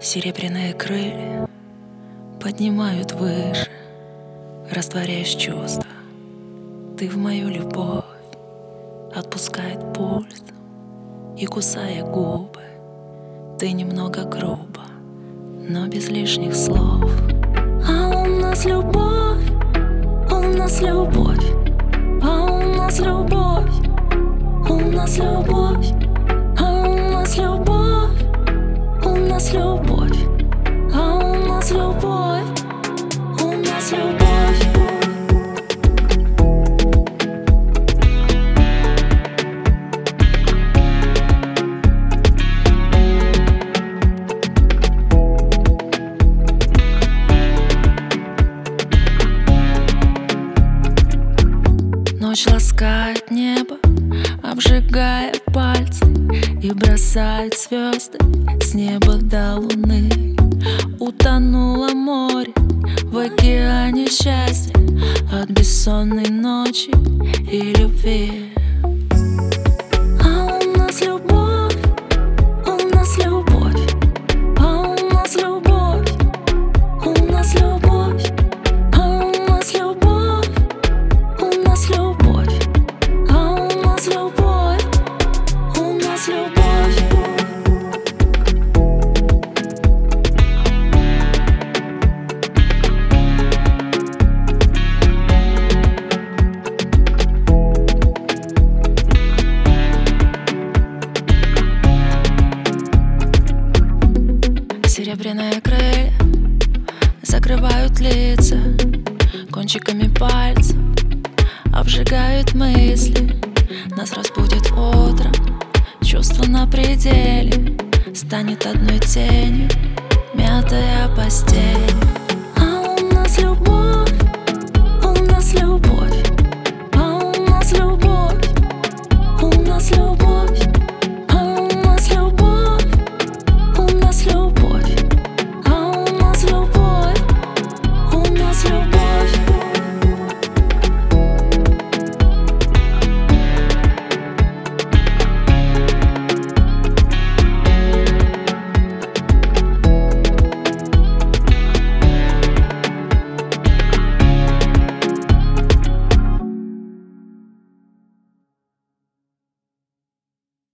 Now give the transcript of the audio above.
Серебряные крылья поднимают выше, растворяешь чувства. Ты в мою любовь, отпускает пульс и кусая губы. Ты немного грубо, но без лишних слов. А у нас любовь, у нас любовь, а у нас любовь, у нас любовь, а у нас любовь, у нас любовь, а у нас любовь, у нас любовь. Ночь ласкает небо, обжигая пальцы, и бросает звезды с неба до луны. Утонуло море в океане счастья от бессонной ночи и любви. А у нас любовь, у нас любовь, а у нас любовь, у нас любовь, а у нас любовь, у нас любовь, а у нас любовь, у нас любовь. Серебряные крылья закрывают лица, кончиками пальцев обжигают мысли. Нас разбудит утро, чувство на пределе, станет одной тенью мятая постель.